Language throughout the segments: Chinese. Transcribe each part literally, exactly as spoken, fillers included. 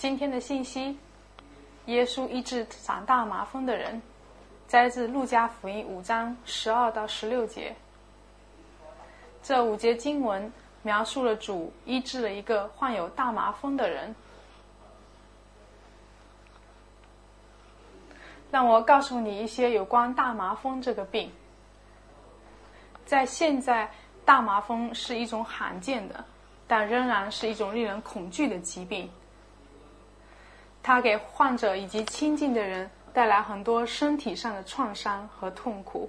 今天的信息：耶稣医治长大麻风的人，摘自路加福音五章十二到十六节。这五节经文描述了主医治了一个患有大麻风的人。让我告诉你一些有关大麻风这个病。在现在，大麻风是一种罕见的，但仍然是一种令人恐惧的疾病。它给患者以及亲近的人带来很多身体上的创伤和痛苦。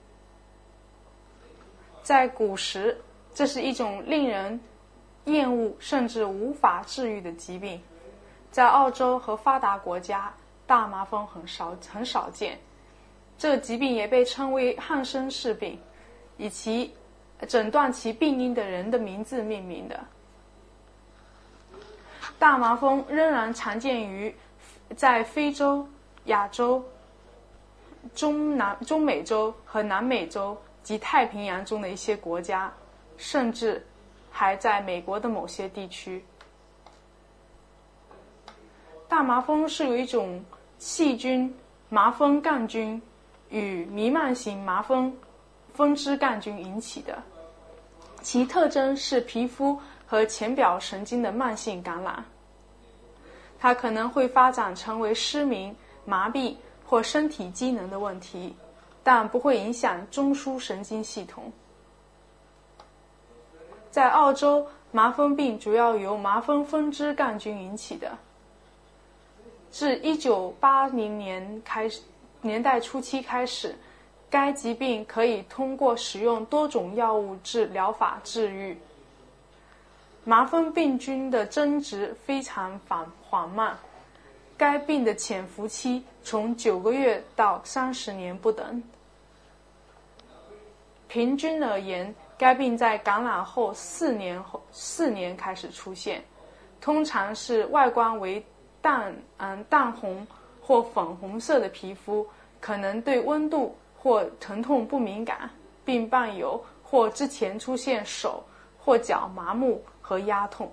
在古时，这是一种令人厌恶甚至无法治愈的疾病。在澳洲和发达国家，大麻风很少很少见。这个疾病也被称为汉生氏病，以其诊断其病因的人的名字命名的。大麻风仍然常见于在非洲、亚洲、中南中美洲和南美洲及太平洋中的一些国家，甚至还在美国的某些地区。大麻风是由一种细菌麻风杆菌与弥漫型麻风分支杆菌引起的，其特征是皮肤和浅表神经的慢性感染。它可能会发展成为失明、麻痹或身体机能的问题，但不会影响中枢神经系统。在澳洲，麻风病主要由麻风分支杆菌引起的。自一九八零年开始年代初期开始，该疾病可以通过使用多种药物治疗法治愈。麻风病菌的增殖非常缓慢，该病的潜伏期从九个月到三十年不等。平均而言，该病在感染后四年后四年开始出现，通常是外观为淡嗯淡红或粉红色的皮肤，可能对温度或疼痛不敏感，并伴有或之前出现手或脚麻木和压痛。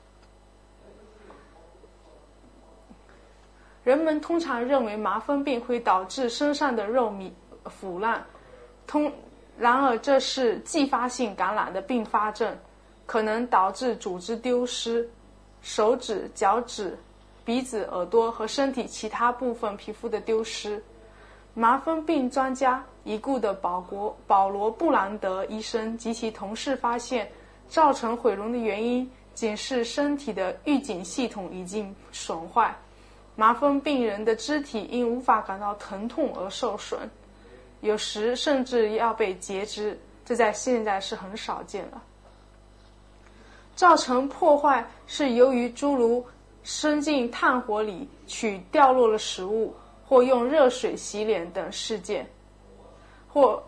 人们通常认为麻风病会导致身上的肉糜腐烂，通然而这是继发性感染的并发症，可能导致组织丢失，手指、脚趾、鼻子、耳朵和身体其他部分皮肤的丢失。麻风病专家已故的保国保罗·布兰德医生及其同事发现，造成毁容的原因仅是身体的预警系统已经损坏。麻风病人的肢体因无法感到疼痛而受损，有时甚至要被截肢，这在现在是很少见了。造成破坏是由于诸如伸进炭火里取掉落的食物，或用热水洗脸等事件，或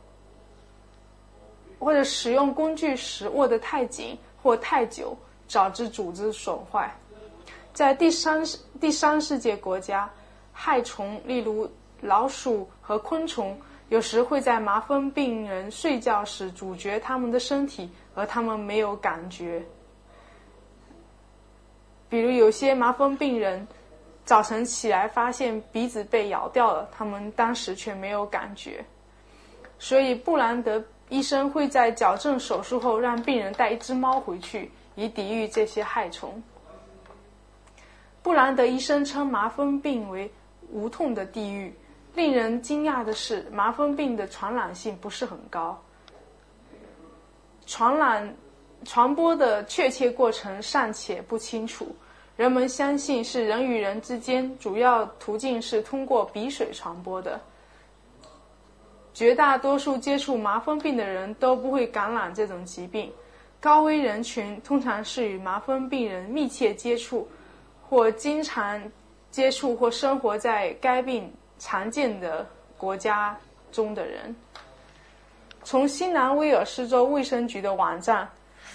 或者使用工具时握得太紧或太久，导致组织损坏。在第三第三世界国家，害虫例如老鼠和昆虫有时会在麻风病人睡觉时咀嚼他们的身体，而他们没有感觉。比如有些麻风病人早晨起来发现鼻子被咬掉了，他们当时却没有感觉。所以布兰德医生会在矫正手术后让病人带一只猫回去，以抵御这些害虫。布兰德医生称麻风病为无痛的地狱。令人惊讶的是，麻风病的传染性不是很高，传染传播的确切过程尚且不清楚。人们相信是人与人之间主要途径是通过鼻水传播的。绝大多数接触麻风病的人都不会感染这种疾病。高危人群通常是与麻风病人密切接触，或经常接触或生活在该病常见的国家中的人。从新南威尔士州卫生局的网站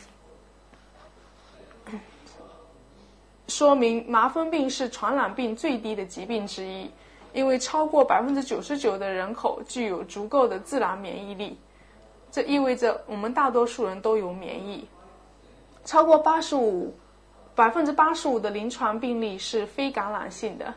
说明，麻风病是传染病最低的疾病之一，因为超过 百分之九十九 的人口具有足够的自然免疫力。这意味着我们大多数人都有免疫。超过 百分之八十五百分之八十五的临床病例是非感染性的，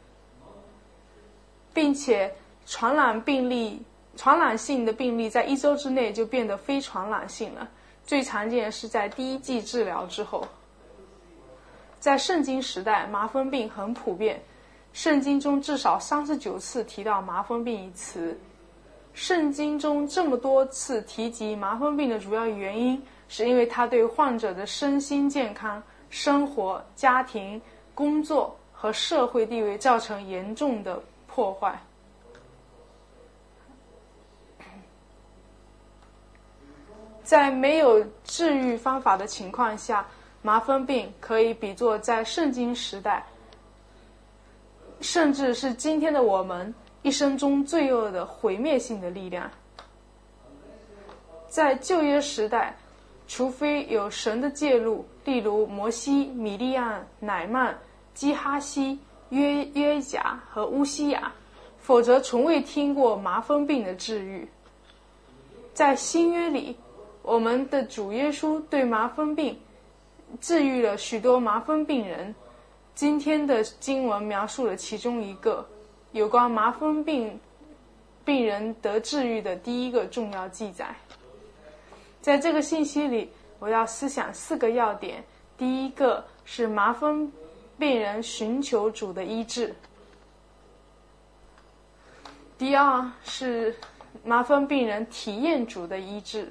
并且传染病例、传染性的病例在一周之内就变得非传染性了。最常见的是在第一剂治疗之后。在圣经时代，麻风病很普遍，圣经中至少三十九次提到麻风病一词。圣经中这么多次提及麻风病的主要原因，是因为它对患者的身心健康、生活、家庭、工作和社会地位造成严重的破坏。在没有治愈方法的情况下，麻风病可以比作在圣经时代，甚至是今天的我们一生中罪恶的毁灭性的力量。在旧约时代，除非有神的介入，例如摩西、米利暗、乃曼、基哈西、约约甲和乌西雅，否则从未听过麻风病的治愈。在新约里，我们的主耶稣对麻风病治愈了许多麻风病人。今天的经文描述了其中一个有关麻风病病人得治愈的第一个重要记载。在这个信息里，我要思想四个要点。第一个是麻风病人寻求主的医治，第二是麻风病人体验主的医治，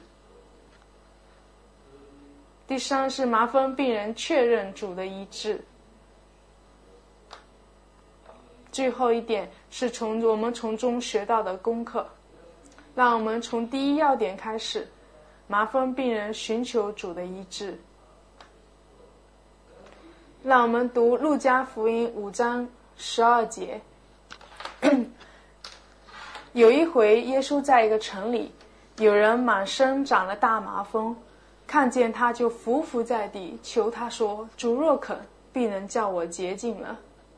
第三是麻风病人确认主的医治，最后一点是从我们从中学到的功课。让我们从第一要点开始，麻风病人寻求主的医治。让我们读路加福音五章十二节。有一回，耶稣在一个城里，有人满身长了大麻风，看见他就伏伏在地，求他说：“主若肯，必能叫我洁净了。”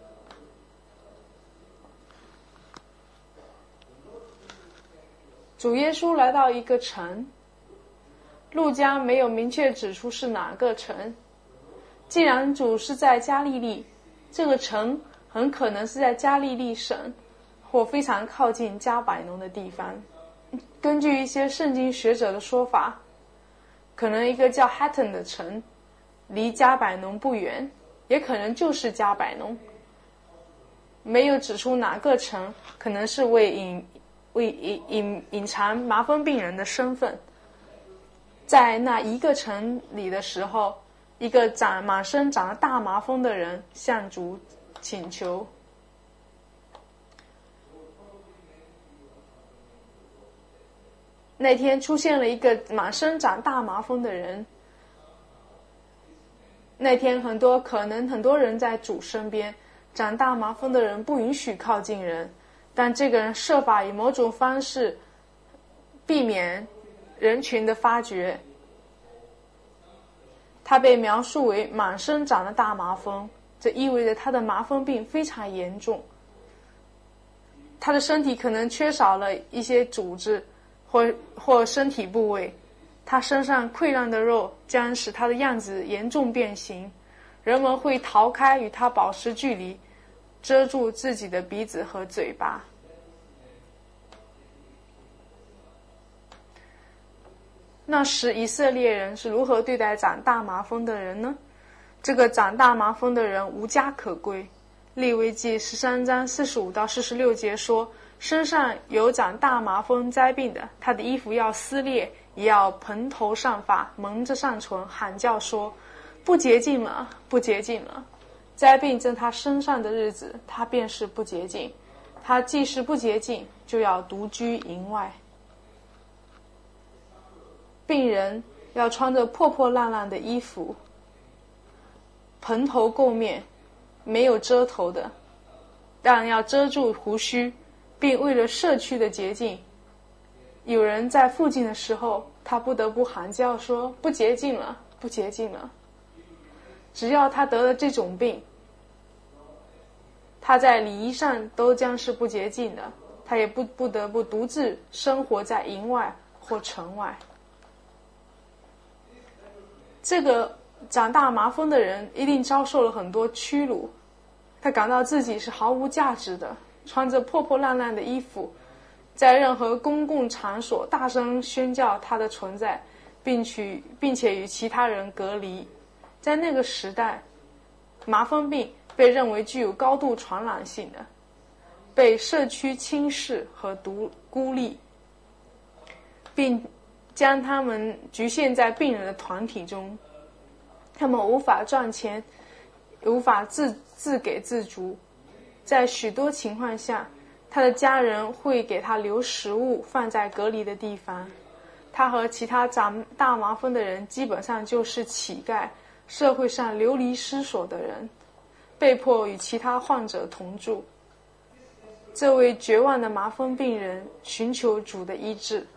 主耶稣来到一个城，路加没有明确指出是哪个城。既然主是在加利利，这个城很可能是在加利利省或非常靠近加百农的地方。根据一些圣经学者的说法，可能一个叫 Hatton 的城离加百农不远，也可能就是加百农。没有指出哪个城，可能是为隐为隐隐隐藏麻风病人的身份。在那一个城里的时候，一个长满身长了大麻风的人向主请求。那天出现了一个满身长大麻风的人。那天很多可能很多人在主身边，长大麻风的人不允许靠近人，但这个人设法以某种方式避免人群的发觉。他被描述为满身长了大麻风，这意味着他的麻风病非常严重。他的身体可能缺少了一些组织或或身体部位，他身上溃烂的肉将使他的样子严重变形，人们会逃开与他保持距离，遮住自己的鼻子和嘴巴。那时以色列人是如何对待长大麻风的人呢？这个长大麻风的人无家可归。利未记十三章四十五到四十六节说，身上有长大麻风灾病的，他的衣服要撕裂，也要蓬头散发，蒙着上唇，喊叫说：不洁净了，不洁净了。灾病在他身上的日子，他便是不洁净。他既是不洁净，就要独居营外。病人要穿着破破烂烂的衣服，蓬头垢面，没有遮头的，但要遮住胡须，并为了社区的洁净，有人在附近的时候，他不得不喊叫说：不洁净了，不洁净了。只要他得了这种病，他在礼仪上都将是不洁净的，他也不不得不独自生活在营外或城外。这个长大麻风的人一定遭受了很多屈辱，他感到自己是毫无价值的，穿着破破烂烂的衣服，在任何公共场所大声宣叫他的存在，并且并且与其他人隔离。在那个时代，麻风病被认为具有高度传染性的，被社区轻视和独孤立，并将他们局限在病人的团体中。他们无法赚钱，无法自自给自足。在许多情况下，他的家人会给他留食物放在隔离的地方。他和其他长大麻风的人基本上就是乞丐，社会上流离失所的人，被迫与其他患者同住。这位绝望的麻风病人寻求主的医治。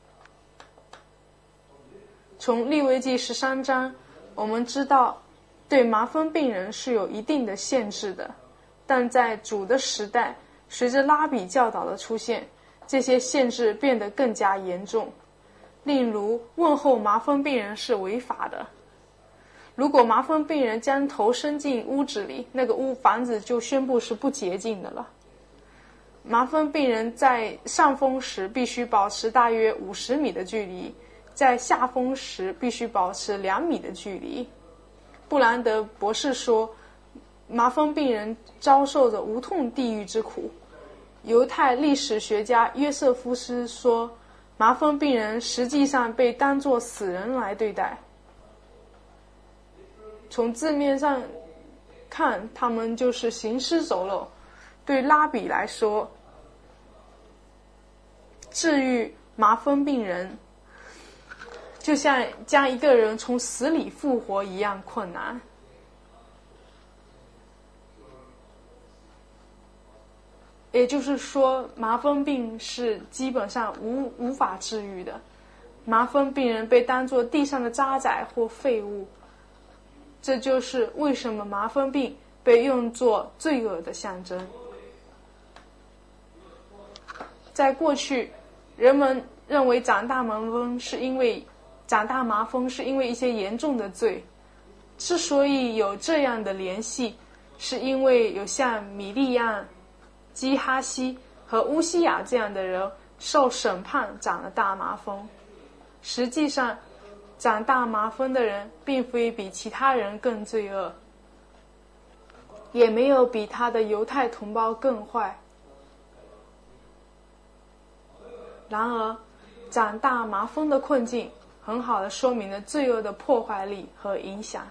从利未记十三章我们知道，对麻风病人是有一定的限制的，但在主的时代，随着拉比教导的出现，这些限制变得更加严重。例如，问候麻风病人是违法的。如果麻风病人将头伸进屋子里，那个屋房子就宣布是不洁净的了。麻风病人在上风时必须保持大约五十米的距离，在下风时必须保持两米的距离。布兰德博士说，麻风病人遭受着无痛地狱之苦。犹太历史学家约瑟夫斯说，麻风病人实际上被当作死人来对待。从字面上看，他们就是行尸走肉。对拉比来说，治愈麻风病人就像将一个人从死里复活一样困难。也就是说，麻风病是基本上无无法治愈的。麻风病人被当作地上的渣滓或废物，这就是为什么麻风病被用作罪恶的象征。在过去，人们认为长大麻风是因为长大麻风是因为一些严重的罪。之所以有这样的联系，是因为有像米利亚、基哈西和乌西雅这样的人受审判长了大麻风。实际上，长大麻风的人并非比其他人更罪恶，也没有比他的犹太同胞更坏。然而，长大麻风的困境很好地说明了罪恶的破坏力和影响。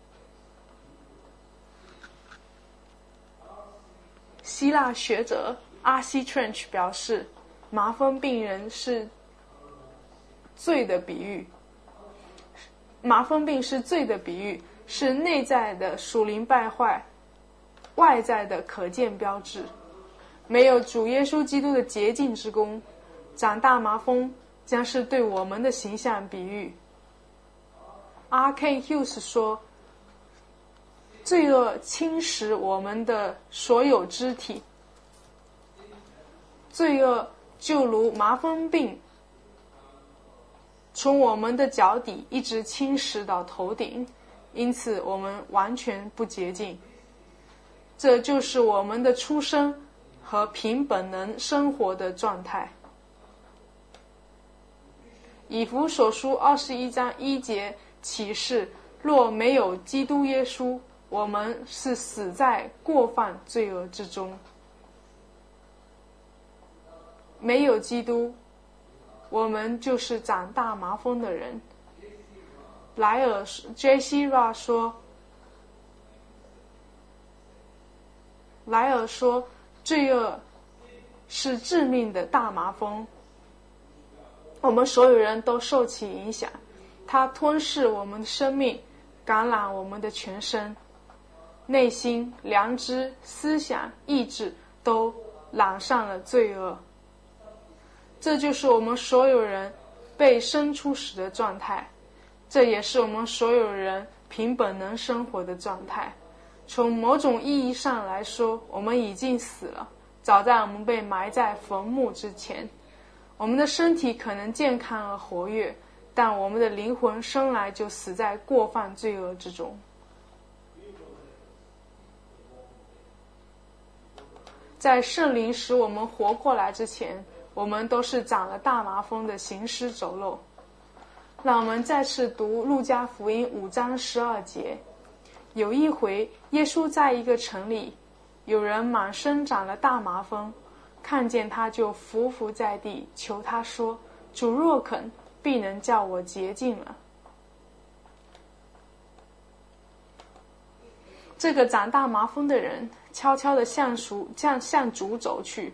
希腊学者阿西 Trench 表示，麻风病人是罪的比喻。麻风病是罪的比喻，是内在的属灵败坏，外在的可见标志。没有主耶稣基督的洁净之功，长大麻风将是对我们的形象比喻。R. K. Hughes 说，罪恶侵蚀我们的所有肢体，罪恶就如麻风病从我们的脚底一直侵蚀到头顶，因此我们完全不洁净。这就是我们的出生和凭本能生活的状态。以弗所书二十一章一节启示，若没有基督耶稣，我们是死在过犯罪恶之中。没有基督，我们就是长大麻风的人。莱尔 J C Ra 说，莱尔说，罪恶是致命的大麻风，我们所有人都受其影响，它吞噬我们的生命，感染我们的全身，内心、良知、思想、意志都染上了罪恶。这就是我们所有人被生出时的状态，这也是我们所有人凭本能生活的状态。从某种意义上来说，我们已经死了，早在我们被埋在坟墓之前。我们的身体可能健康而活跃， 但我们的灵魂生来就死在过犯罪恶之中。在圣灵使我们活过来之前，我们都是长了大麻风的行尸走肉。让我们再次读路加福音五章十二节。有一回，耶稣在一个城里，有人满身长了大麻风，看见他就伏伏在地，求他说：主若肯，必能叫我洁净了。这个长大麻风的人悄悄地向主向向主走去，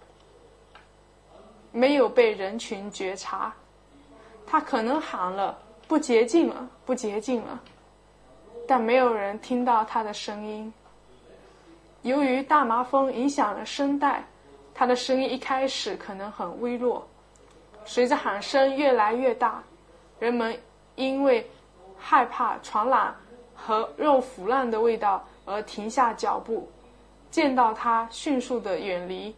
没有被人群觉察。他可能喊了：不洁净了，不洁净了，但没有人听到他的声音。由于大麻风影响了声带，他的声音一开始可能很微弱，随着喊声越来越大，人们因为害怕传染和肉腐烂的味道而停下脚步，见到他迅速地远离。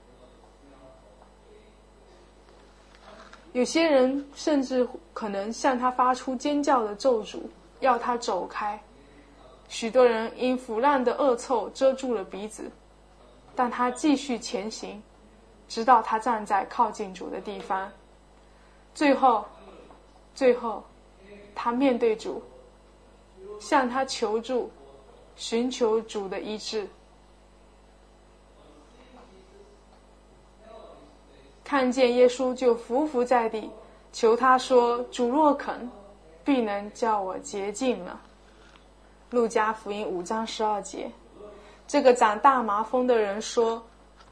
有些人甚至可能向他发出尖叫的咒诅，要他走开。许多人因腐烂的恶臭遮住了鼻子，但他继续前行，直到他站在靠近主的地方。最后，最后，他面对主，向他求助，寻求主的医治。看见耶稣就伏伏在地，求他说：主若肯，必能叫我洁净了。路加福音五章十二节。这个长大麻风的人说，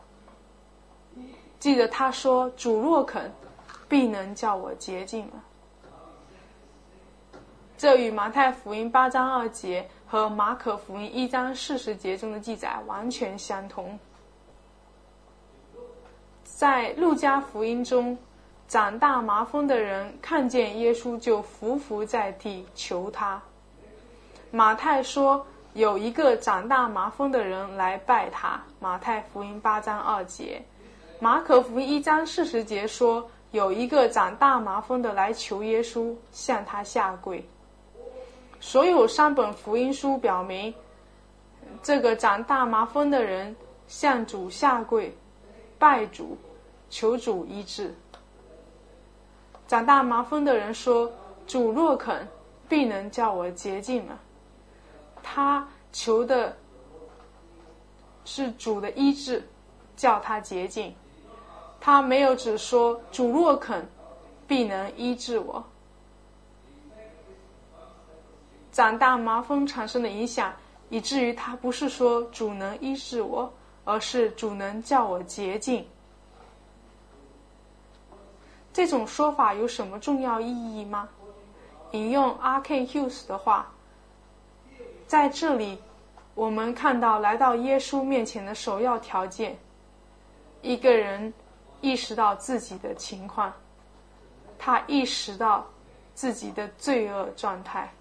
记得他说：主若肯，必能叫我洁净了。这与马太福音八章二节和马可福音一章四十节中的记载完全相同。在路加福音中，长大麻风的人看见耶稣就伏伏在地求他。马太说有一个长大麻风的人来拜他，马太福音八章二节。马可福音一章四十节说有一个长大麻风的来求耶稣，向他下跪。所有三本福音书表明，这个长大麻风的人向主下跪，拜主，求主医治。长大麻风的人说：主若肯，必能叫我洁净了。他求的是主的医治，叫他洁净。他没有只说主若肯，必能医治我。长大麻风产生的影响，以至于他不是说主能医治我，而是主能叫我洁净。这种说法有什么重要意义吗？引用 R K Hughes 的话，在这里我们看到来到耶稣面前的首要条件，一个人意识到自己的情况，他意识到自己的罪恶状态。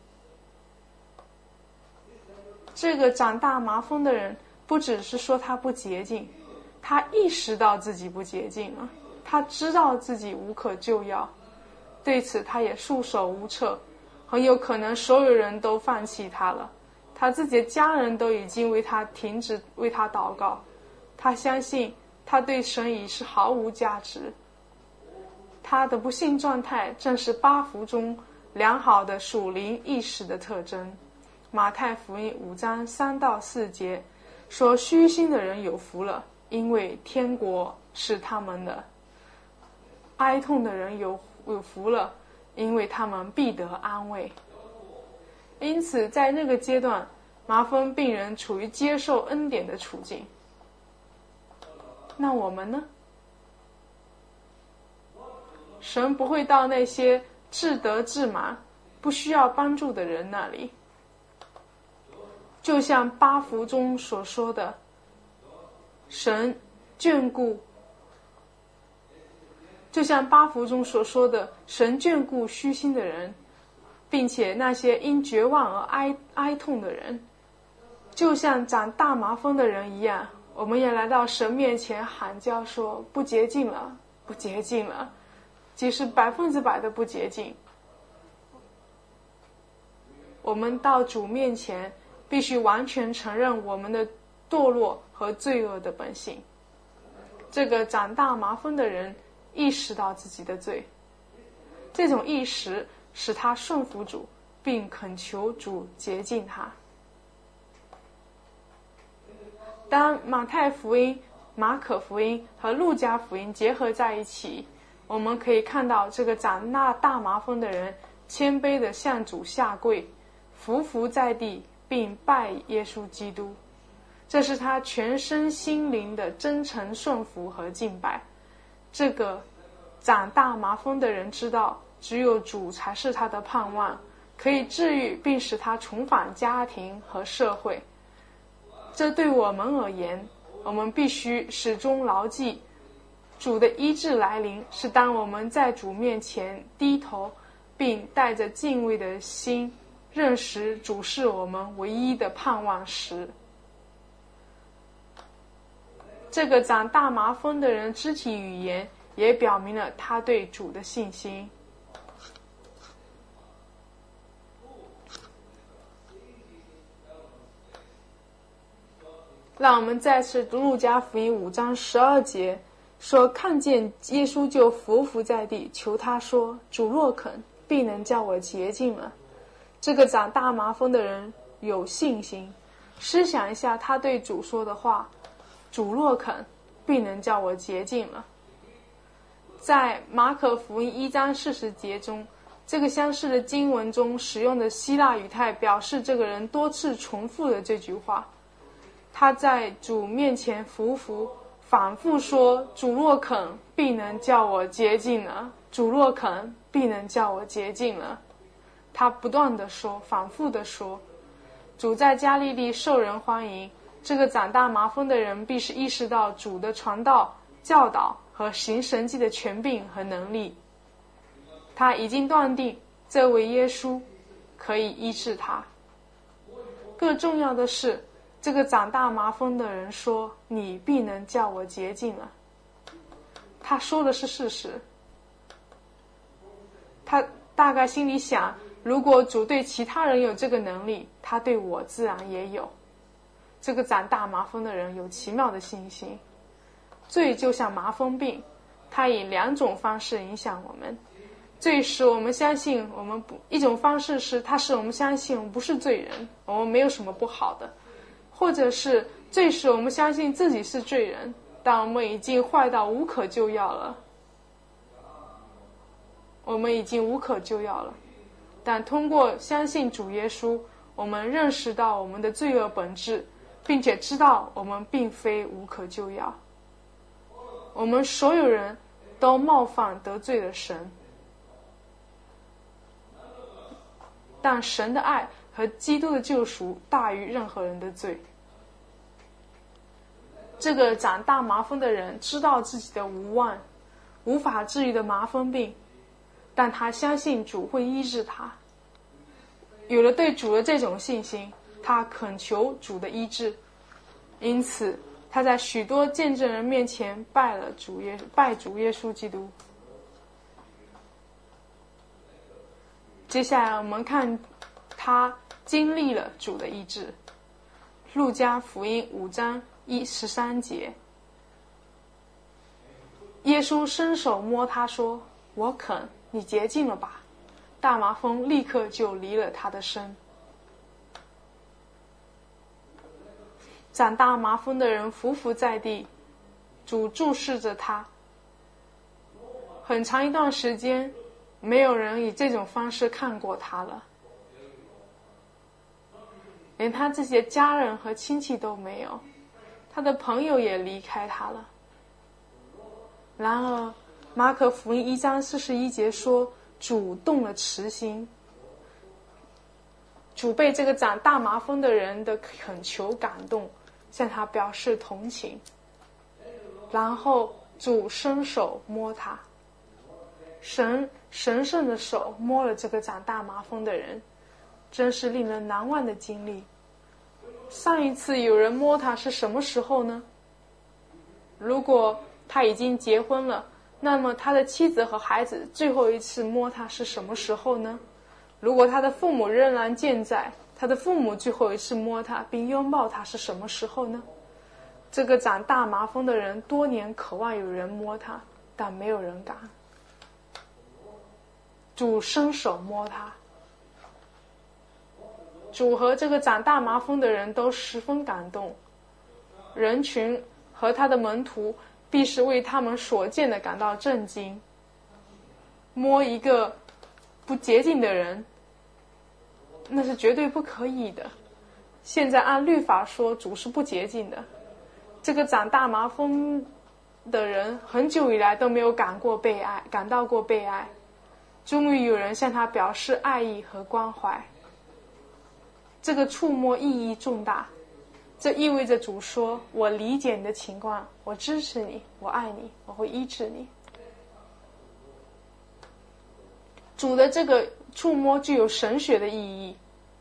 这个长大麻风的人不只是说他不洁净，他意识到自己不洁净了，他知道自己无可救药，对此他也束手无策，很有可能所有人都放弃他了，他自己的家人都已经为他停止为他祷告，他相信他对神已是毫无价值。他的不幸状态正是八福中良好的属灵意识的特征。马太福音五章三到四节说：虚心的人有福了，因为天国是他们的；哀痛的人有有福了，因为他们必得安慰。因此在那个阶段，麻风病人处于接受恩典的处境。那我们呢？神不会到那些自得自满不需要帮助的人那里，就像八福中所说的，神眷顾就像八福中所说的，神眷顾虚心的人，并且那些因绝望而哀哀痛的人，就像长大麻风的人一样，我们也来到神面前喊叫说：不洁净了，不洁净了，即是百分之百的不洁净， 我们到主面前必须完全承认我们的堕落和罪恶的本性。这个长大麻风的人意识到自己的罪，这种意识使他顺服主，并恳求主洁净他。当马太福音、马可福音和路加福音结合在一起，我们可以看到这个长大大麻风的人谦卑地向主下跪，匍匐在地，并拜耶稣基督。这是他全身心灵的真诚顺服和敬拜。这个长大麻风的人知道，只有主才是他的盼望，可以治愈并使他重返家庭和社会。这对我们而言，我们必须始终牢记，主的医治来临是当我们在主面前低头，并带着敬畏的心认识主是我们唯一的盼望时。这个长大麻风的人肢体语言也表明了他对主的信心。让我们再次读路加福音五章十二节，说看见耶稣就伏伏在地，求他说，主若肯，必能叫我洁净了。这个长大麻风的人有信心，思想一下他对主说的话，主若肯，必能叫我洁净了。在马可福音一章四十节中，这个相似的经文中使用的希腊语态表示这个人多次重复了这句话。他在主面前匍匐，反复说，主若肯，必能叫我洁净了，主若肯，必能叫我洁净了。他不断地说，反复地说。主在加利利受人欢迎，这个长大麻风的人必是意识到主的传道、教导和行神迹的权柄和能力。他已经断定这位耶稣可以医治他。更重要的是，这个长大麻风的人说，你必能叫我洁净了。他说的是事实。他大概心里想，如果主对其他人有这个能力，他对我自然也有。这个长大麻风的人有奇妙的信心。罪就像麻风病，它以两种方式影响我们。罪使我们相信我们不，一种方式是它使我们相信我们不是罪人，我们没有什么不好的，或者是罪使我们相信自己是罪人，但我们已经坏到无可救药了。我们已经无可救药了，但通过相信主耶稣，我们认识到我们的罪恶本质，并且知道我们并非无可救药。我们所有人都冒犯得罪了神，但神的爱和基督的救赎大于任何人的罪。这个长大麻风的人知道自己的无望，无法治愈的麻风病，但他相信主会医治他。有了对主的这种信心，他恳求主的医治，因此他在许多见证人面前拜了主耶拜主耶稣基督。接下来我们看他经历了主的医治。路加福音五章一十三节，耶稣伸手摸他说，我肯，你洁净了吧。大麻风立刻就离了他的身。长大麻风的人匍匐在地，主注视着他。很长一段时间，没有人以这种方式看过他了，连他自己的家人和亲戚都没有，他的朋友也离开他了。然而马可福音一章四十一节说，主动了慈心，主被这个长大麻风的人的恳求感动，向他表示同情，然后主伸手摸他。神神圣的手摸了这个长大麻风的人，真是令人难忘的经历。上一次有人摸他是什么时候呢？如果他已经结婚了，那么他的妻子和孩子最后一次摸他是什么时候呢？ 如果他的父母仍然健在，他的父母最后一次摸他并拥抱他是什么时候呢？这个长大麻风的人多年渴望有人摸他，但没有人敢。主伸手摸他，主和这个长大麻风的人都十分感动，人群和他的门徒必是为他们所见的感到震惊。摸一个不洁净的人，那是绝对不可以的。现在按律法说，主是不洁净的。这个长大麻风的人很久以来都没有感过被爱，感到过被爱。终于有人向他表示爱意和关怀。这个触摸意义重大，这意味着主说：我理解你的情况，我支持你，我爱你，我会医治你。主的这个触摸具有神学的意义。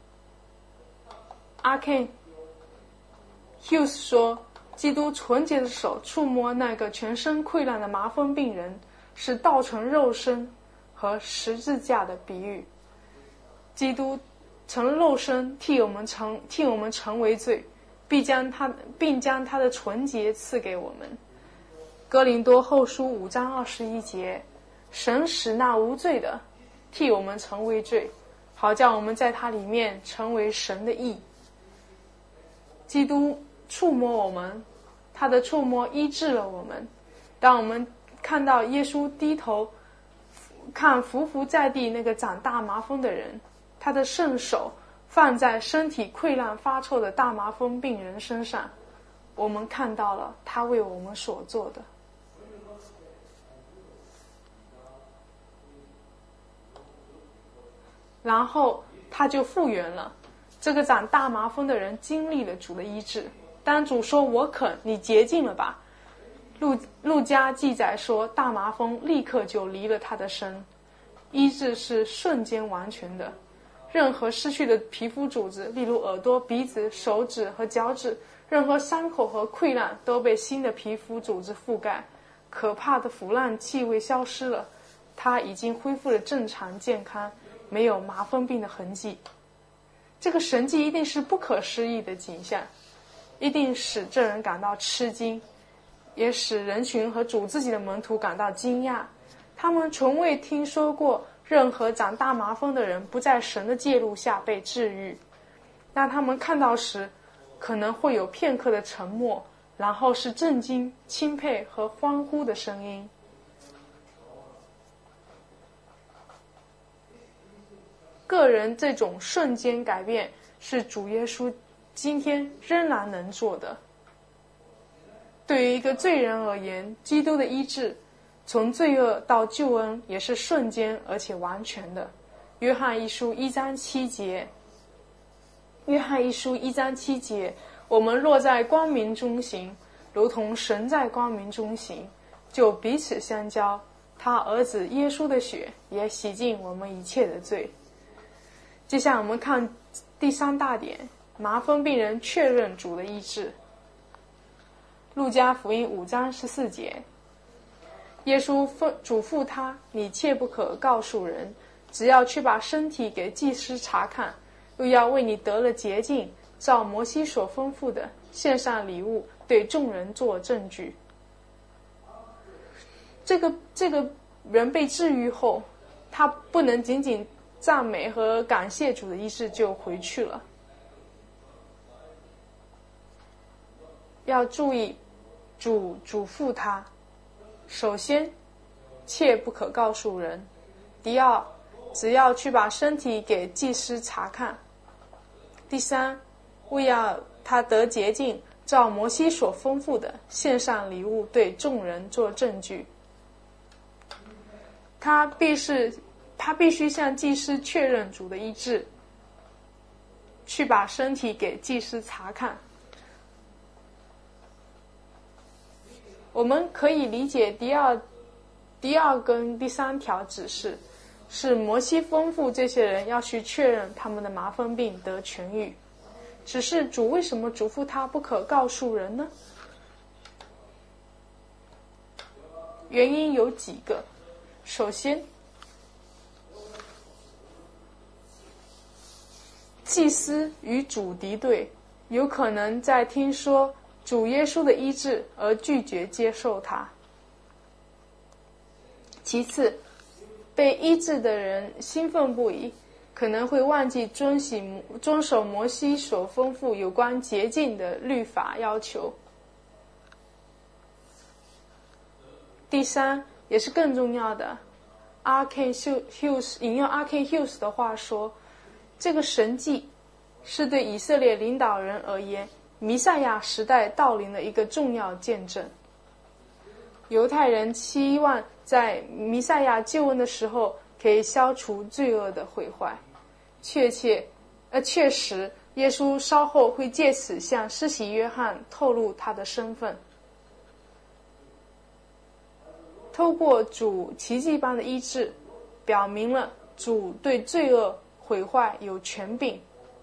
阿 Ken Hughes 说，基督纯洁的手触摸那个全身溃烂的麻风病人，是道成肉身和十字架的比喻。基督成肉身替我们成替我们成为罪，并将他并将他的纯洁赐给我们。哥林多后书五章二十一节，神使那无罪的替我们成为罪，好叫我们在他里面成为神的义。基督触摸我们，他的触摸医治了我们。当我们看到耶稣低头看匍匐在地那个长大麻风的人，他的圣手放在身体溃烂发臭的大麻风病人身上，我们看到了他为我们所做的。然后他就复原了。这个长大麻风的人经历了主的医治。当主说我肯，你洁净了吧，路路加记载说，大麻风立刻就离了他的身。医治是瞬间完全的，任何失去的皮肤组织，例如耳朵、鼻子、手指和脚趾，任何伤口和溃烂都被新的皮肤组织覆盖，可怕的腐烂气味消失了，他已经恢复了正常健康，没有麻风病的痕迹。这个神迹一定是不可思议的景象，一定使这人感到吃惊，也使人群和主自己的门徒感到惊讶。他们从未听说过任何长大麻风的人不在神的介入下被治愈。当他们看到时，可能会有片刻的沉默，然后是震惊、钦佩和欢呼的声音。个人这种瞬间改变是主耶稣今天仍然能做的。对于一个罪人而言，基督的医治从罪恶到救恩也是瞬间而且完全的。约翰一书一章七节，约翰一书一章七节，我们若在光明中行，如同神在光明中行，就彼此相交，他儿子耶稣的血也洗净我们一切的罪。接下来我们看第三大点，麻风病人确认主的医治。路加福音五章十四节，耶稣嘱咐他，你切不可告诉人，只要去把身体给祭司查看，又要为你得了洁净，照摩西所吩咐的献上礼物，对众人做证据。这个这个人被治愈后，他不能仅仅赞美和感谢主的医治就回去了。要注意，主嘱咐他，首先，切不可告诉人；第二，只要去把身体给祭司查看；第三，为要他得洁净，照摩西所吩咐的献上礼物，对众人做证据。他必是他必须向祭司确认主的医治，去把身体给祭司查看。我们可以理解第二、第二跟第三条指示，是摩西吩咐这些人要去确认他们的麻风病得痊愈。只是主为什么嘱咐他不可告诉人呢？原因有几个。首先， 祭司与主敌对，有可能在听说主耶稣的医治而拒绝接受他。其次，被医治的人兴奋不已，可能会忘记遵行遵守摩西所吩咐有关洁净的律法要求。第三，也是更重要的， R K Hughes 引用 R K Hughes 的话说，这个神迹是对以色列领导人而言弥赛亚时代到临的一个重要见证。犹太人期望在弥赛亚救恩的时候可以消除罪恶的毁坏，确切呃，确实耶稣稍后会借此向施洗约翰透露他的身份。透过主奇迹般的医治，表明了主对罪恶毁坏有权柄，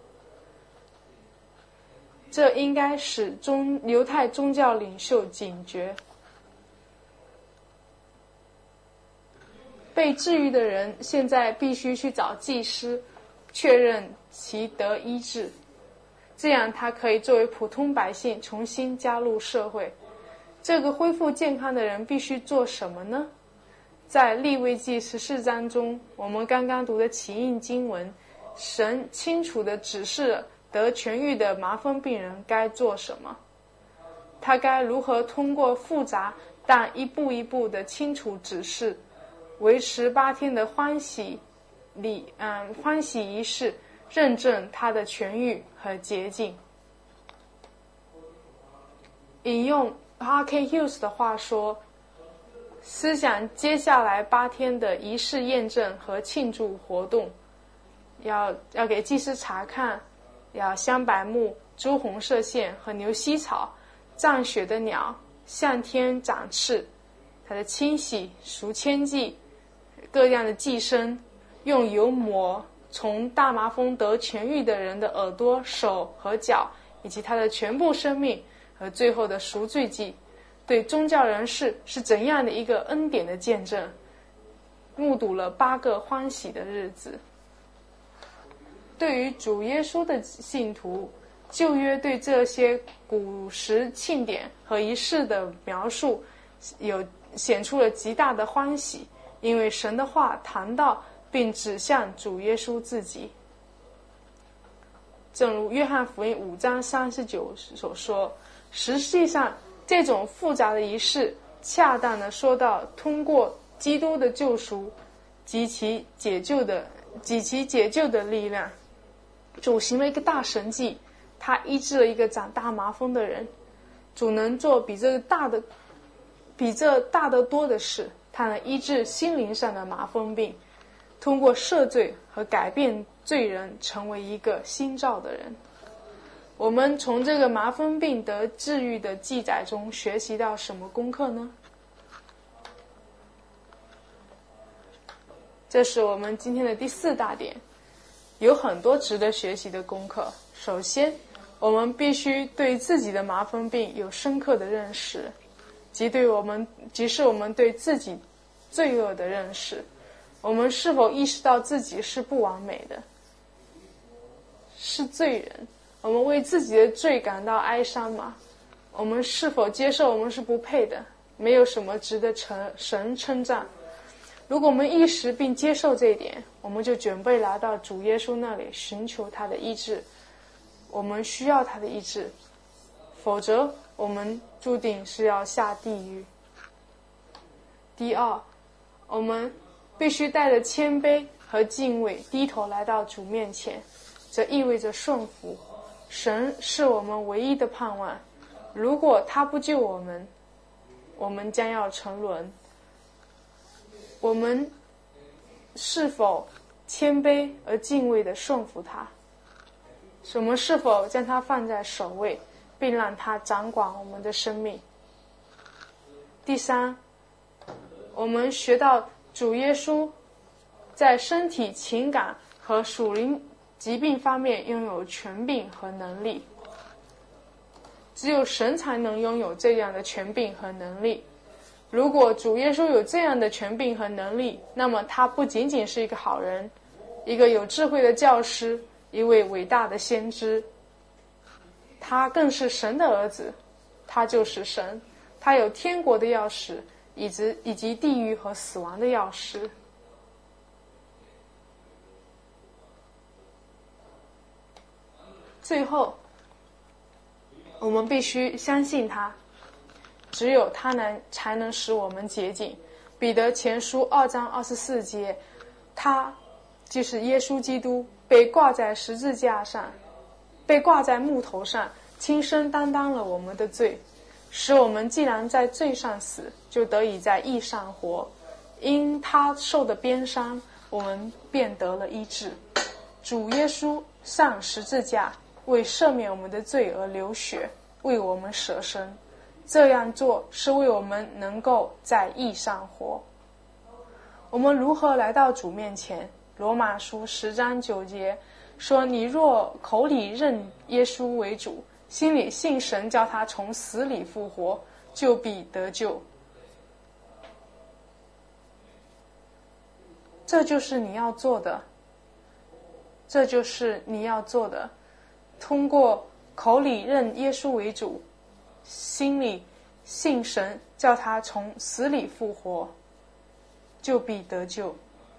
这应该使中犹太宗教领袖警觉。被治愈的人现在必须去找祭司，确认其得医治，这样他可以作为普通百姓重新加入社会。这个恢复健康的人必须做什么呢？在利未记十四章中，我们刚刚读的起印经文，神清楚地指示得痊愈的麻风病人该做什么，他该如何通过复杂但一步一步的清楚指示，维持八天的欢喜礼嗯欢喜仪式，认证他的痊愈和洁净。引用 R K Hughes 的话说，思想接下来八天的仪式验证和庆祝活动，要要给祭司查看，要香柏木、朱红色线和牛膝草、藏血的鸟、向天展翅，它的清洗、赎愆祭、各样的祭牲，用油抹从大麻风得痊愈的人的耳朵、手和脚，以及他的全部生命，和最后的赎罪祭，对宗教人士是怎样的一个恩典的见证，目睹了八个欢喜的日子。对于主耶稣的信徒，旧约对这些古时庆典和仪式的描述有显出了极大的欢喜，因为神的话谈到并指向主耶稣自己。正如约翰福音五章三十九所说，实际上这种复杂的仪式恰当地说到通过基督的救赎及其解救的及其解救的力量，主行了一个大神迹，他医治了一个长大麻风的人。主能做比这个大的比这大得多的事，他能医治心灵上的麻风病，通过赦罪和改变罪人成为一个新造的人。我们从这个麻风病得治愈的记载中学习到什么功课呢？这是我们今天的第四大点，有很多值得学习的功课。首先，我们必须对自己的麻风病有深刻的认识，即对我们即是我们对自己罪恶的认识。我们是否意识到自己是不完美的，是罪人？我们为自己的罪感到哀伤吗？我们是否接受我们是不配的，没有什么值得神称赞？如果我们意识并接受这一点，我们就准备来到主耶稣那里寻求他的医治。我们需要他的医治，否则我们注定是要下地狱。第二，我们必须带着谦卑和敬畏低头来到主面前，这意味着顺服。神是我们唯一的盼望，如果他不救我们，我们将要沉沦。我们是否谦卑而敬畏地顺服他？我们是否将他放在首位，并让他掌管我们的生命？第三，我们学到主耶稣在身体、情感和属灵疾病方面拥有权柄和能力，只有神才能拥有这样的权柄和能力。如果主耶稣有这样的权柄和能力，那么他不仅仅是一个好人，一个有智慧的教师， 一位伟大的先知，他更是神的儿子，他就是神，他有天国的钥匙，以及以及地狱和死亡的钥匙。最后，我们必须相信他，只有他能才能使我们洁净。彼得前书二章二十四节，他就是耶稣基督被挂在十字架上，被挂在木头上，亲身担当了我们的罪，使我们既然在罪上死，就得以在义上活。因他受的鞭伤，我们便得了医治。主耶稣上十字架，为赦免我们的罪而流血，为我们舍身。这样做是为我们能够在义上活。我们如何来到主面前？罗马书十章九节说，你若口里认耶稣为主，心里信神叫他从死里复活，就必得救。这就是你要做的，这就是你要做的。通过口里认耶稣为主，心里信神叫他从死里复活，就必得救。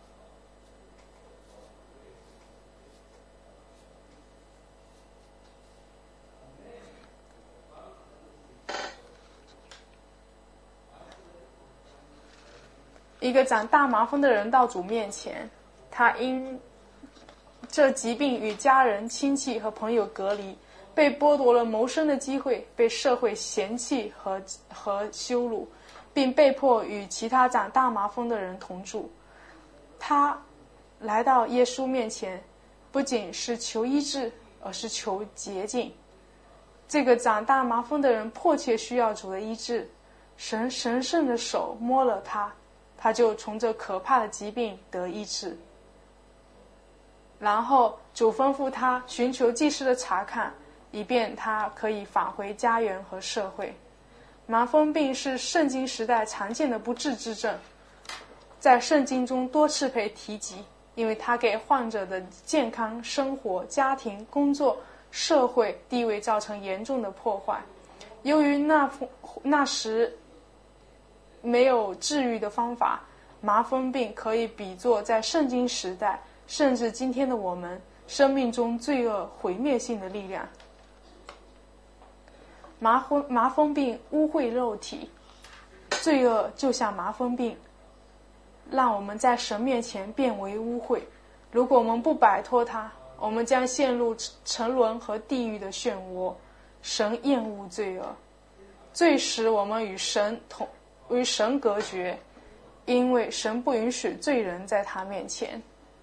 一个长大麻风的人到主面前，他因这疾病与家人、亲戚和朋友隔离，被剥夺了谋生的机会，被社会嫌弃和和羞辱，并被迫与其他长大麻风的人同住。他来到耶稣面前，不仅是求医治，而是求洁净。这个长大麻风的人迫切需要主的医治，神神圣的手摸了他，他就从这可怕的疾病得医治。然后主吩咐他寻求祭司的查看，以便他可以返回家园和社会。麻风病是圣经时代常见的不治之症，在圣经中多次被提及，因为它给患者的健康、生活、家庭、工作、社会地位造成严重的破坏。由于那那时没有治愈的方法，麻风病可以比作在圣经时代甚至今天的我们生命中罪恶毁灭性的力量。麻风麻风病污秽肉体，罪恶就像麻风病，让我们在神面前变为污秽。如果我们不摆脱它，我们将陷入沉沦和地狱的漩涡。神厌恶罪恶，罪使我们与神同与神隔绝，因为神不允许罪人在他面前。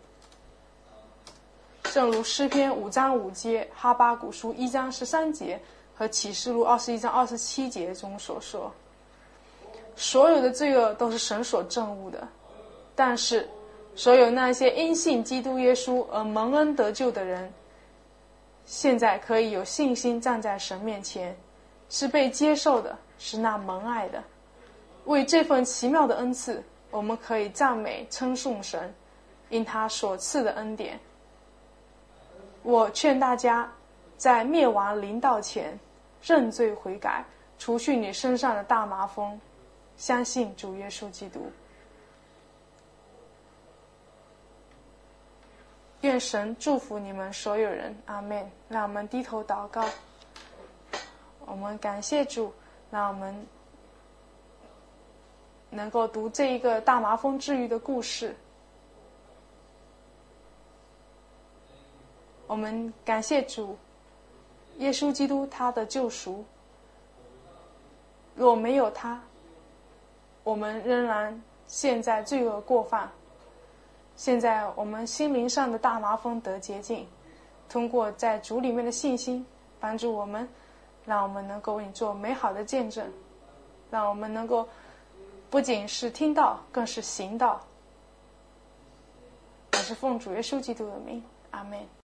正如诗篇五章五节、哈巴谷书一章十三节和启示录二十一章二十七节中所说，所有的罪恶都是神所憎恶的。但是所有那些因信基督耶稣而蒙恩得救的人，现在可以有信心站在神面前，是被接受的，是那蒙爱的。为这份奇妙的恩赐，我们可以赞美称颂神，因他所赐的恩典。我劝大家在灭亡临到前认罪悔改，除去你身上的大麻风，相信主耶稣基督。愿神祝福你们所有人，阿们。让我们低头祷告。我们感谢主，让我们能够读这一个大麻风治愈的故事。我们感谢主耶稣基督他的救赎，若没有他，我们仍然陷在罪恶过犯。现在我们心灵上的大麻风得洁净，通过在主里面的信心帮助我们，让我们能够为你做美好的见证，让我们能够不仅是听到，更是行道。我是奉主耶稣基督的名，阿们。